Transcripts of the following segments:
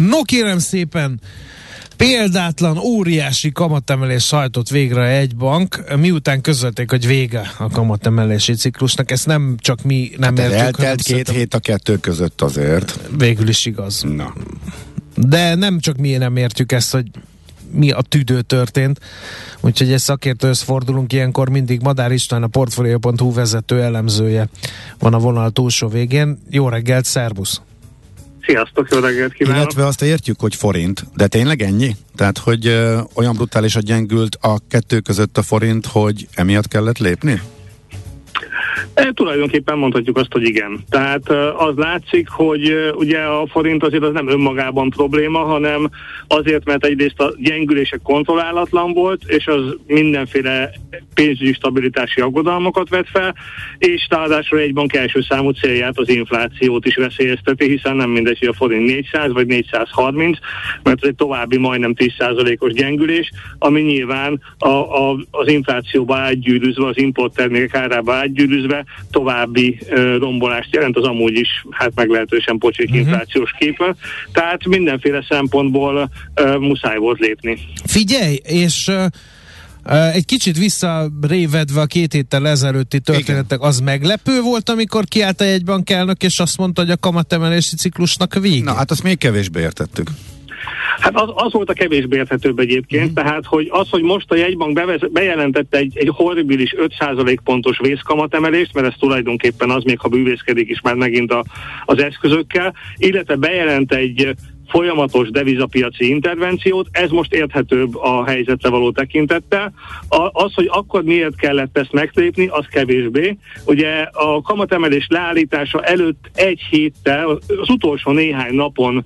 No kérem szépen, példátlan, óriási kamatemelés hajtott végre a jegybank, miután közölték, hogy vége a kamatemelési ciklusnak. Ezt nem csak mi nem értjük. Eltelt 2 hét a kettő között azért. Végül is igaz. Na. De nem csak mi nem értjük ezt, hogy mi a tüdő történt. Úgyhogy egy szakértőhöz fordulunk ilyenkor, mindig Madár István, a Portfolio.hu vezető elemzője van a vonal túlsó végén. Jó reggelt, szervusz! Sziasztok, jó reggelt kívánok! Illetve azt értjük, hogy forint, de tényleg ennyi? Tehát, hogy olyan brutálisan gyengült a kettő között a forint, hogy emiatt kellett lépni? Tulajdonképpen mondhatjuk azt, hogy igen. Tehát az látszik, hogy ugye a forint azért az nem önmagában probléma, hanem azért, mert egyrészt a gyengülése kontrollálatlan volt, és az mindenféle pénzügyi stabilitási aggodalmakat vet fel, és ráadásul egy bank első számú célját, az inflációt is veszélyezteti, hiszen nem mindegy, hogy a forint 400 vagy 430, mert ez egy további majdnem 10%-os gyengülés, ami nyilván az inflációba átgyűrűzve, az importtermékek árába átgyűrűzve további rombolást jelent az amúgy is meglehetősen pocsék inflációs képen. Tehát mindenféle szempontból muszáj volt lépni. Figyelj, és egy kicsit visszarévedve a 2 héttel ezelőtti történetek, az meglepő volt, amikor kiállt a jegybank elnök, és azt mondta, hogy a kamatemelési ciklusnak vége? Na, hát azt még kevésbé értettük. Hát az volt a kevésbé érthetőbb egyébként, tehát hogy most a jegybank bejelentette egy horribilis 5% pontos vészkamatemelést, mert ez tulajdonképpen az, még ha bűvészkedik is már megint az eszközökkel, illetve bejelent egy folyamatos devizapiaci intervenciót, ez most érthetőbb a helyzetre való tekintettel. Az, hogy akkor miért kellett ezt meglépni, az kevésbé. Ugye a kamatemelés leállítása előtt egy héttel, az utolsó néhány napon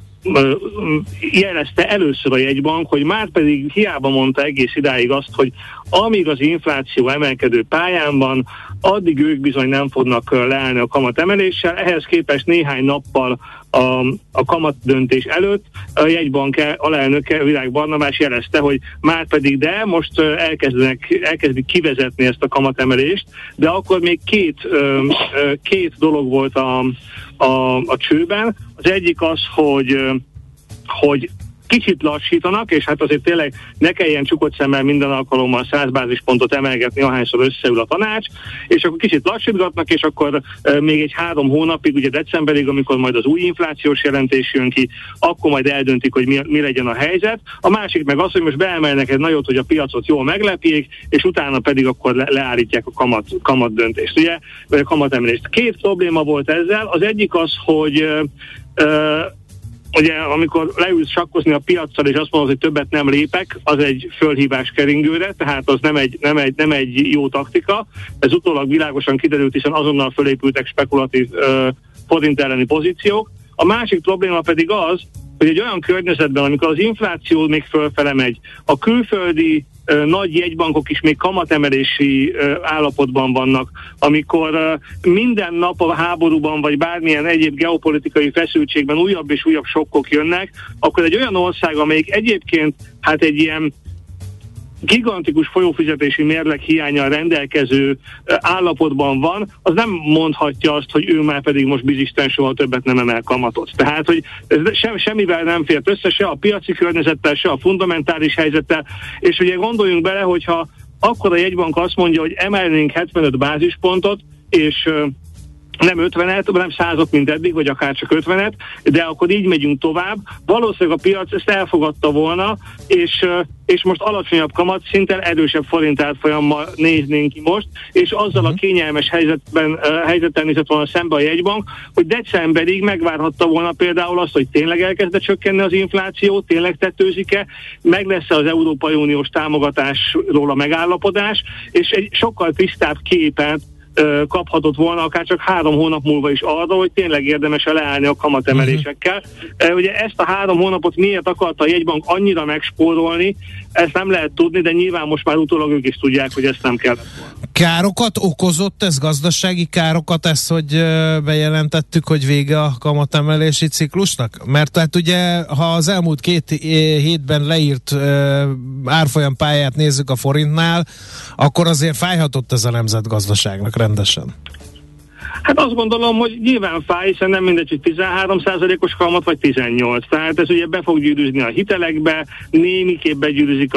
jelezte először a jegybank, hogy már pedig hiába mondta egész idáig azt, hogy amíg az infláció emelkedő pályán van, addig ők bizony nem fognak leállni a kamatemeléssel. Ehhez képest néhány nappal a kamatdöntés előtt a jegybank alelnöke, Virág Barnabás jelezte, hogy már pedig de most elkezdik kivezetni ezt a kamatemelést, de akkor még két dolog volt a csőben. Az egyik az, hogy kicsit lassítanak, és hát azért tényleg ne kelljen csukott szemmel minden alkalommal 100 bázispontot emelgetni, ahányszor összeül a tanács, és akkor kicsit lassítgatnak, és akkor még egy 3 hónapig, ugye decemberig, amikor majd az új inflációs jelentés jön ki, akkor majd eldöntik, hogy mi legyen a helyzet. A másik meg az, hogy most beemelnek egy nagyot, hogy a piacot jól meglepjék, és utána pedig akkor leállítják a kamat döntést, ugye, vagy a kamatemelést. 2 probléma volt ezzel. Az egyik az, hogy ugye, amikor leülsz sakkozni a piaccal, és azt mondod, hogy többet nem lépek, az egy fölhívás keringőre, tehát az nem egy jó taktika. Ez utólag világosan kiderült, hiszen azonnal fölépültek spekulatív forint elleni pozíciók. A másik probléma pedig az, hogy egy olyan környezetben, amikor az infláció még fölfele megy, a külföldi nagy jegybankok is még kamatemelési állapotban vannak, amikor minden nap a háborúban, vagy bármilyen egyéb geopolitikai feszültségben újabb és újabb sokkok jönnek, akkor egy olyan ország, amelyik egyébként hát egy ilyen gigantikus folyófizetési mérleg hiánnyal rendelkező állapotban van, az nem mondhatja azt, hogy ő már pedig most bizisten soha többet nem emel kamatot. Tehát, hogy semmivel nem fért össze, se a piaci környezettel, se a fundamentális helyzettel, és ugye gondoljunk bele, hogyha akkor a jegybank azt mondja, hogy emelnénk 75 bázispontot, és nem 50-et, nem 100-ot, mint eddig, vagy akár csak 50-et, de akkor így megyünk tovább. Valószínűleg a piac ezt elfogadta volna, és most alacsonyabb kamatszinten, erősebb forint árfolyammal néznénk ki most, és azzal a kényelmes helyzettel nézett volna szembe a jegybank, hogy decemberig megvárhatta volna például azt, hogy tényleg elkezd csökkenni az infláció, tényleg tetőzik-e, meg lesz az Európai Uniós támogatásról a megállapodás, és egy sokkal tisztább képet kaphatott volna akár csak 3 hónap múlva is arra, hogy tényleg érdemes leállni a kamatemelésekkel. Ugye ezt a 3 hónapot miért akarta a jegybank annyira megspórolni, ezt nem lehet tudni, de nyilván most már utólag ők is tudják, hogy ezt nem kellett volna. Károkat okozott ez, gazdasági károkat ez, hogy bejelentettük, hogy vége a kamatemelési ciklusnak? Mert tehát ugye, ha az elmúlt 2 hétben leírt árfolyam pályát nézzük a forintnál, akkor azért fájhatott ez a nemzetgazdaságnak rendesen. Hát azt gondolom, hogy nyilván fáj, hiszen nem mindegy, hogy 13%-os kamat, vagy 18. Tehát ez ugye be fog gyűrűzni a hitelekbe, némiképp begyűrűzik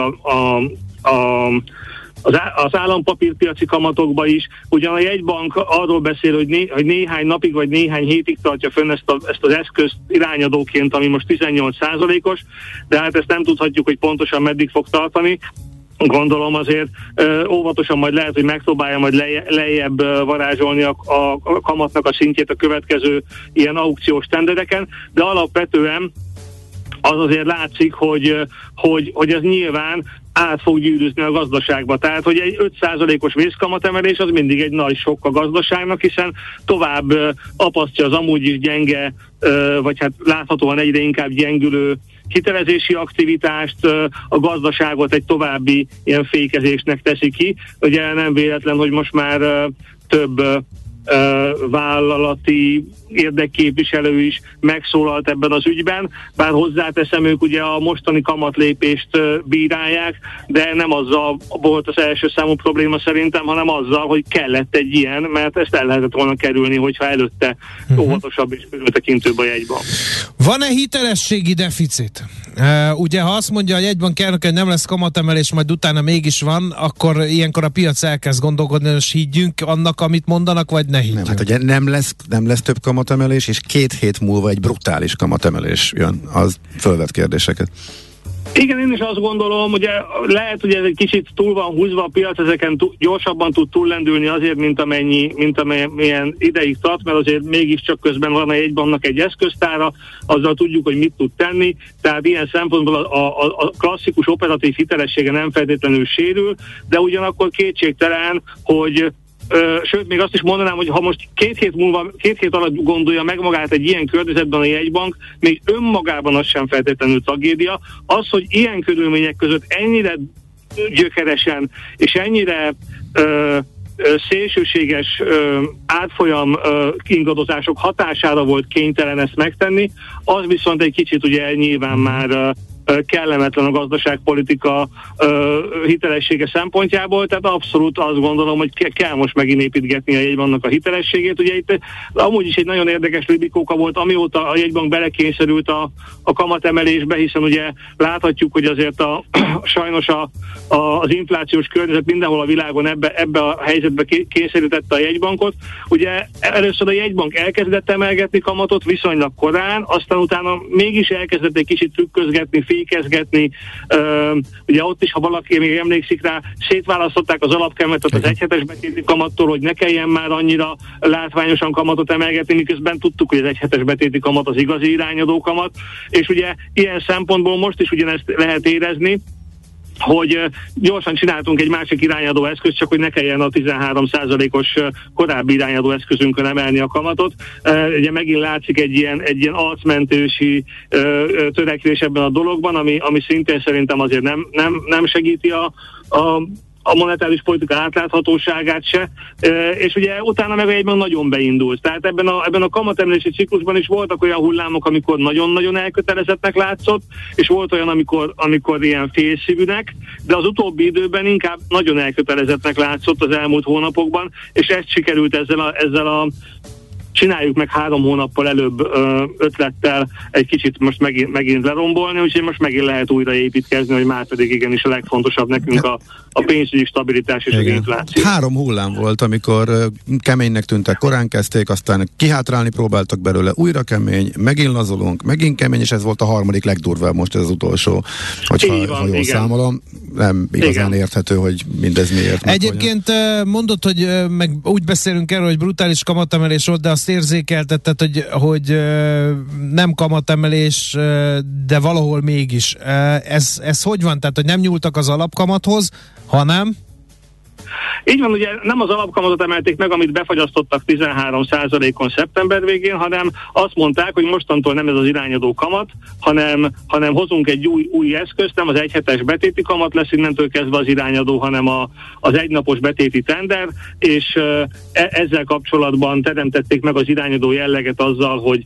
az állampapírpiaci kamatokba is. Ugyan a jegybank arról beszél, hogy néhány napig vagy néhány hétig tartja fönn ezt az eszközt irányadóként, ami most 18%-os, de hát ezt nem tudhatjuk, hogy pontosan meddig fog tartani. Gondolom azért óvatosan majd lehet, hogy megpróbálja majd lejjebb varázsolni a kamatnak a szintjét a következő ilyen aukciós tendereken, de alapvetően az azért látszik, hogy ez nyilván át fog gyűrűzni a gazdaságba. Tehát, hogy egy 5%-os vészkamatemelés az mindig egy nagy sok a gazdaságnak, hiszen tovább apasztja az amúgy is gyenge, vagy hát láthatóan egyre inkább gyengülő hitelezési aktivitást, a gazdaságot egy további ilyen fékezésnek teszi ki. Ugye nem véletlen, hogy most már több vállalati érdekképviselő is megszólalt ebben az ügyben, bár hozzáteszem, ők ugye a mostani kamatlépést bírálják, de nem azzal volt az első számú probléma szerintem, hanem azzal, hogy kellett egy ilyen, mert ezt el lehetett volna kerülni, hogyha előtte óvatosabb és körültekintőbb a jegybank. Van-e hitelességi deficit? Ugye, ha azt mondja a jegybank elnök, hogy nem lesz kamatemelés, majd utána mégis van, akkor ilyenkor a piac elkezd gondolkodni, hogy higgyünk annak, amit mondanak, vagy ne higgyünk? Nem, hát ugye nem lesz több kamatemelés, és 2 hét múlva egy brutális kamatemelés jön. Az fölvet kérdéseket. Igen, én is azt gondolom, ugye lehet, hogy ez egy kicsit túl van húzva, a piac ezeken gyorsabban tud túllendülni azért, mint amilyen ideig tart, mert azért mégiscsak közben van a jegybanknak egy eszköztára, azzal tudjuk, hogy mit tud tenni, tehát ilyen szempontból a klasszikus operatív hitelessége nem feltétlenül sérül, de ugyanakkor kétségtelen, hogy sőt, még azt is mondanám, hogy ha most 2 hét alatt gondolja meg magát egy ilyen környezetben a jegybank, még önmagában az sem feltétlenül tragédia. Az, hogy ilyen körülmények között ennyire gyökeresen és ennyire szélsőséges átfolyam ingadozások hatására volt kénytelen ezt megtenni, az viszont egy kicsit ugye nyilván már kellemetlen a gazdaságpolitika hitelessége szempontjából, tehát abszolút azt gondolom, hogy kell most megint építgetni a jegybanknak a hitelességét. Ugye itt amúgy is egy nagyon érdekes libikóka volt, amióta a jegybank belekényszerült a kamatemelésbe, hiszen ugye láthatjuk, hogy azért sajnos az inflációs környezet mindenhol a világon ebbe a helyzetbe kényszerítette a jegybankot. Ugye először a jegybank elkezdett emelgetni kamatot viszonylag korán, aztán utána mégis elkezdett egy kicsit trükközgetni, fékezgetni. Ugye ott is, ha valaki még emlékszik rá, szétválasztották az alapkamatot az egyhetes betéti kamattól, hogy ne kelljen már annyira látványosan kamatot emelgetni, miközben tudtuk, hogy az egyhetes betéti kamat az igazi irányadó kamat, és ugye ilyen szempontból most is ugyanezt lehet érezni, hogy gyorsan csináltunk egy másik irányadó eszközt, csak hogy ne kelljen a 13%-os korábbi irányadó eszközünkön emelni a kamatot. Ugye megint látszik egy ilyen arcmentősi törekvés ebben a dologban, ami szintén szerintem azért nem segíti a monetáris politika átláthatóságát se, és ugye utána meg egyben nagyon beindult. Tehát ebben a kamatemelési ciklusban is voltak olyan hullámok, amikor nagyon-nagyon elkötelezettnek látszott, és volt olyan, amikor ilyen félszívűnek, de az utóbbi időben inkább nagyon elkötelezettnek látszott az elmúlt hónapokban, és ezt sikerült ezzel a csináljuk meg 3 hónappal előbb ötlettel egy kicsit most megint lerombolni, úgyhogy most megint lehet újra építkezni, hogy már pedig igenis a legfontosabb nekünk a pénzügyi stabilitás és az infláció. 3 hullám volt, amikor keménynek tűntek, korán kezdték, aztán kihátrálni próbáltak belőle, újra kemény, megint lazulunk, megint kemény, és ez volt a 3. legdurvább most ez az utolsó, ha jól számolom. Nem igazán érthető, hogy mindez miért. Egyébként mondod, hogy meg úgy beszélünk erről, hogy brutális kamatemelés volt, de azt érzékeltetted, hogy nem kamatemelés, de valahol mégis. Ez hogy van? Tehát, hogy nem nyúltak az alapkamathoz, hanem? Így van, ugye nem az alapkamatot emelték meg, amit befagyasztottak 13%-on szeptember végén, hanem azt mondták, hogy mostantól nem ez az irányadó kamat, hanem hozunk egy új eszközt, nem az egyhetes betéti kamat lesz innentől kezdve az irányadó, hanem az egynapos betéti tender, és ezzel kapcsolatban teremtették meg az irányadó jelleget azzal, hogy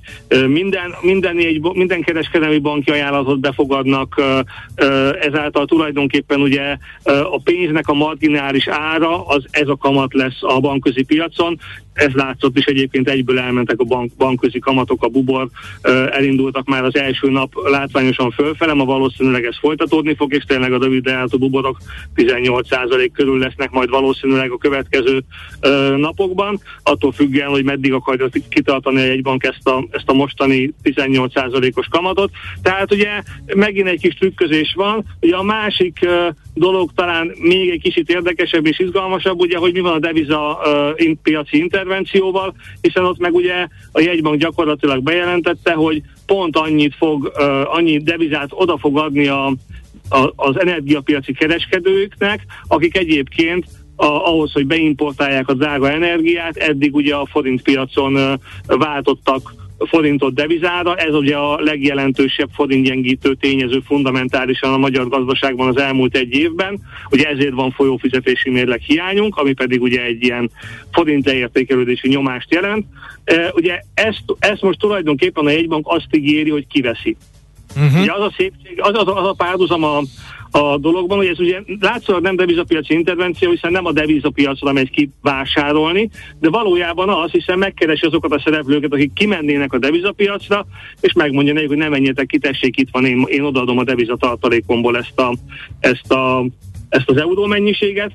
minden kereskedelmi banki ajánlatot befogadnak, ezáltal tulajdonképpen ugye a pénznek a marginális ára, ez a kamat lesz a bankközi piacon. ez látszott is egyébként, egyből elmentek a bankközi kamatok, a bubor, elindultak már az első nap látványosan fölfele, ma valószínűleg ez folytatódni fog, és tényleg a rövid lejáratú buborok 18% körül lesznek majd valószínűleg a következő napokban, attól függően, hogy meddig akarja kitartani a jegybank ezt a mostani 18%-os kamatot. Tehát ugye megint egy kis trükközés van. Ugye a másik dolog talán még egy kicsit érdekesebb és izgalmasabb, ugye, hogy mi van a deviza piaci intervencióval, hiszen ott meg ugye a jegybank gyakorlatilag bejelentette, hogy pont annyi devizát oda fog adni az energiapiaci kereskedőknek, akik egyébként ahhoz, hogy beimportálják a drága energiát, eddig ugye a forintpiacon váltottak forintot devizára, ez ugye a legjelentősebb forintgyengítő tényező fundamentálisan a magyar gazdaságban az elmúlt egy évben, ugye ezért van folyófizetési mérleg hiányunk, ami pedig ugye egy ilyen forint leértékelődési nyomást jelent. Ugye ezt most tulajdonképpen a jegybank azt ígéri, hogy kiveszi. Ugye az a szépség, az a párhuzam a dologban, hogy ez ugye látszólag nem devizapiaci intervenció, hiszen nem a devizapiacra megy ki vásárolni, de valójában az, hiszen megkeresi azokat a szereplőket, akik kimennének a devizapiacra, és megmondja nekik, hogy ne menjetek ki, tessék, itt van, én odaadom a devizatartalékomból ezt az euró mennyiséget,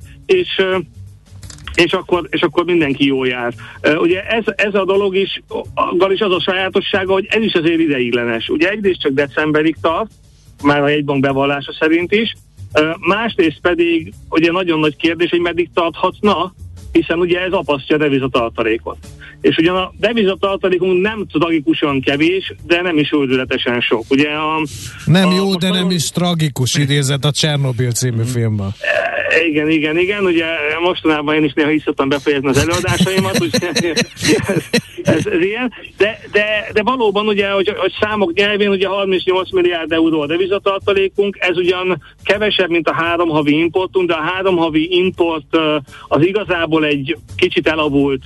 és akkor mindenki jól jár. Ugye ez a dolog is az a sajátossága, hogy ez is azért ideiglenes. Ugye egyrészt csak decemberig tart, már a jegybank bevallása szerint is. Másrészt pedig ugye nagyon nagy kérdés, hogy meddig tarthatna, hiszen ugye ez apasztja a devizatartalékot. És ugyan a devizatartalékunk nem tragikusan kevés, de nem is őrületesen sok. Ugye nem jó, de nem is tragikus, idézet a Csernobil című filmben. Igen, ugye mostanában én is néha is szoktam befejezni az előadásaimat, úgyhogy ez ilyen, de valóban ugye, hogy számok nyelvén ugye 38 milliárd euró a devizatartalékunk, ez ugyan kevesebb, mint a 3 havi importunk, de a 3 havi import az igazából egy kicsit elavult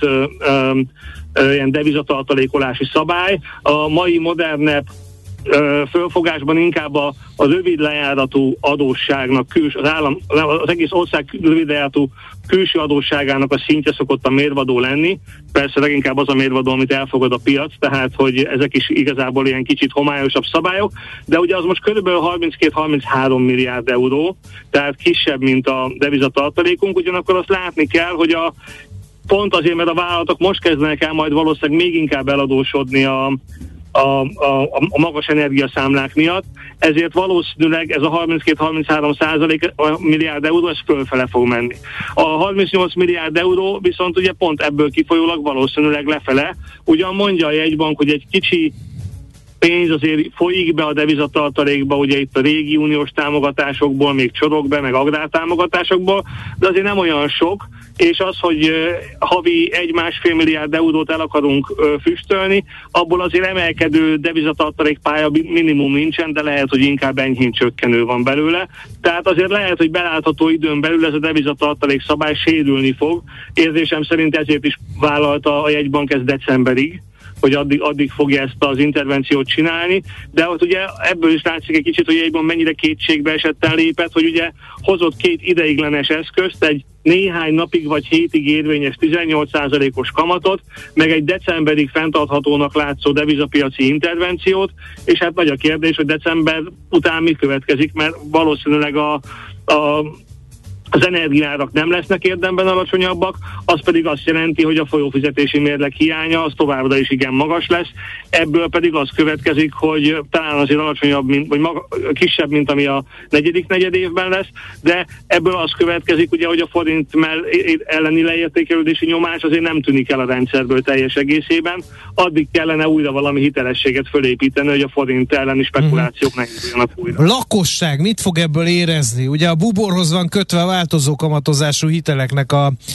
ilyen devizatartalékolási szabály. A mai modernebb fölfogásban inkább az rövid lejáratú adósságnak, az egész ország rövid lejáratú külső adósságának a szintje szokott a mérvadó lenni. Persze leginkább az a mérvadó, amit elfogad a piac, tehát hogy ezek is igazából ilyen kicsit homályosabb szabályok, de ugye az most körülbelül 32-33 milliárd euró, tehát kisebb, mint a devizatartalékunk, ugyanakkor azt látni kell, hogy pont azért, mert a vállalatok most kezdenek el majd valószínűleg még inkább eladósodni a magas energiaszámlák miatt, ezért valószínűleg ez a 32-33 milliárd euró, ez fölfele fog menni. A 38 milliárd euró viszont ugye pont ebből kifolyólag valószínűleg lefele. Ugyan mondja a jegybank, hogy egy kicsi pénz azért folyik be a devizatartalékba, ugye itt a régi uniós támogatásokból, még csorog be, meg agrártámogatásokból, de azért nem olyan sok, és az, hogy havi 1-1,5 milliárd eurót el akarunk füstölni, abból azért emelkedő devizatartalék pálya minimum nincsen, de lehet, hogy inkább enyhén csökkenő van belőle. Tehát azért lehet, hogy belátható időn belül ez a devizatartalék szabály sérülni fog. Érzésem szerint ezért is vállalta a jegybank ezt decemberig, hogy addig fogja ezt az intervenciót csinálni, de ott ugye ebből is látszik egy kicsit, hogy egyben mennyire kétségbe esetten lépett, hogy ugye hozott 2 ideiglenes eszközt, egy néhány napig vagy hétig érvényes 18%-os kamatot, meg egy decemberig fenntarthatónak látszó devizapiaci intervenciót, és hát nagy a kérdés, hogy december után mi következik, mert valószínűleg az energiárak nem lesznek érdemben alacsonyabbak, az pedig azt jelenti, hogy a folyófizetési mérleg hiánya az továbbra is igen magas lesz, ebből pedig az következik, hogy talán azért alacsonyabb, vagy kisebb, mint ami a negyedik negyedévben lesz, de ebből az következik, ugye, hogy a forint elleni leértékelődési nyomás azért nem tűnik el a rendszerből teljes egészében, addig kellene újra valami hitelességet fölépíteni, hogy a forint elleni spekulációk ne induljanak újra. Lakosság mit fog ebből érezni? Ugye a buborhoz van kötve a változó kamatozású hiteleknek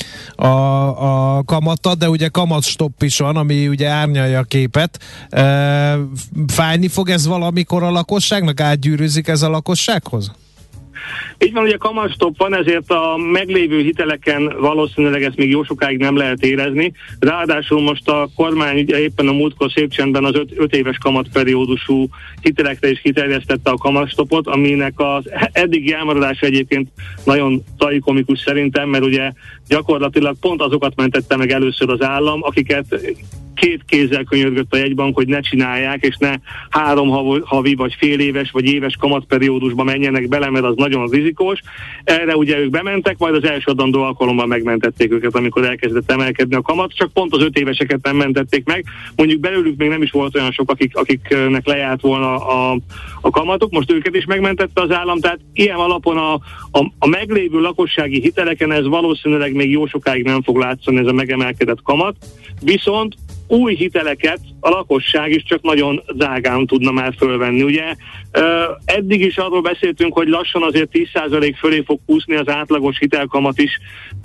a kamata, de ugye kamatstopp is van, ami ugye árnyalja a képet. Fájni fog ez valamikor a lakosságnak? Átgyűrűzik ez a lakossághoz? Így van, ugye kamatstop van, ezért a meglévő hiteleken valószínűleg ezt még jó sokáig nem lehet érezni. Ráadásul most a kormány ugye éppen a múltkor szép csendben az 5 éves kamatperiódusú hitelekre is kiterjesztette a kamatstopot, aminek az eddigi elmaradása egyébként nagyon tragikomikus szerintem, mert ugye gyakorlatilag pont azokat mentette meg először az állam, akiket 2 kézzel könyörgött a jegybank, hogy ne csinálják, és ne 3 havi, vagy fél éves, vagy éves kamatperiódusba menjenek bele, mert az nagyon rizikós. Erre ugye ők bementek, majd az első adandó alkalommal megmentették őket, amikor elkezdett emelkedni a kamat, csak pont az 5 éveseket nem mentették meg. Mondjuk belőlük még nem is volt olyan sok, akiknek lejárt volna a kamatok, most őket is megmentette az állam, tehát ilyen alapon a meglévő lakossági hiteleken ez valószínűleg még jó sokáig nem fog látszani, ez a megemelkedett kamat, viszont új hiteleket a lakosság is csak nagyon drágán tudna már fölvenni. Ugye eddig is arról beszéltünk, hogy lassan azért 10% fölé fog kúszni az átlagos hitelkamat is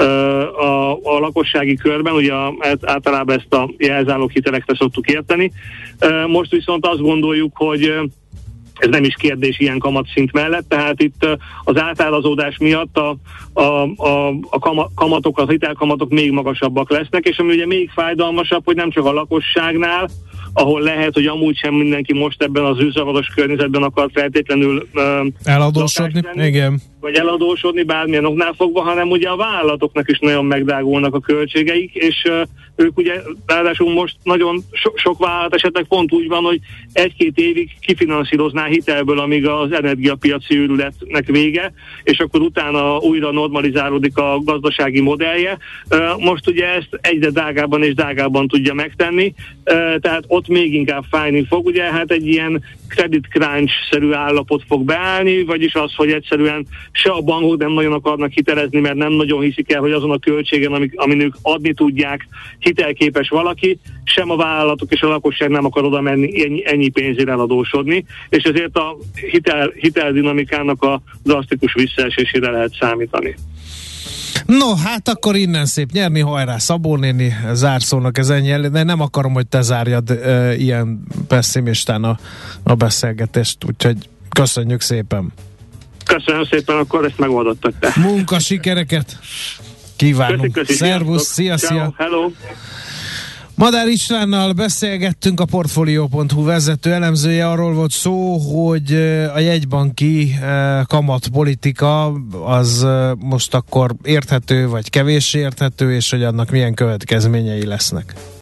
a lakossági körben, ugye általában ezt a jelzálók hitelekre szoktuk érteni. Most viszont azt gondoljuk, hogy ez nem is kérdés ilyen kamatszint mellett, tehát itt az átárazódás miatt a kamatok, az hitelkamatok még magasabbak lesznek, és ami ugye még fájdalmasabb, hogy nem csak a lakosságnál, ahol lehet, hogy amúgy sem mindenki most ebben az űrzavaros környezetben akar feltétlenül eladósodni, igen. Vagy eladósodni bármilyen oknál fogva, hanem ugye a vállalatoknak is nagyon megdrágulnak a költségeik, és ők ugye ráadásul most nagyon sok vállalat esetleg pont úgy van, hogy 1-2 évig kifinanszírozná hitelből, amíg az energiapiaci őrületnek vége, és akkor utána újra normalizálódik a gazdasági modellje. Most ugye ezt egyre drágában és drágában tudja megtenni, tehát ott még inkább fájni fog, ugye hát egy ilyen credit crunch-szerű állapot fog beállni, vagyis az, hogy egyszerűen se a bankok nem nagyon akarnak hitelezni, mert nem nagyon hiszik el, hogy azon a költségen, amin ők adni tudják, hitelképes valaki, sem a vállalatok és a lakosság nem akar oda menni ennyi pénzért eladósodni, és ezért a hiteldinamikának a drasztikus visszaesésére lehet számítani. No, hát akkor innen szép nyerni, hajrá, Szabó néni, zárszónak ez ennyi, de nem akarom, hogy te zárjad ilyen pessimistán a beszélgetést, úgyhogy köszönjük szépen. Köszönöm szépen, akkor ezt megoldottak te. Munka sikereket kívánunk. Köszi. Szervusz, szia. Hello. Madár Istvánnal beszélgettünk, a Portfolio.hu vezető elemzője. Arról volt szó, hogy a jegybanki kamatpolitika az most akkor érthető, vagy kevéssé érthető, és hogy annak milyen következményei lesznek.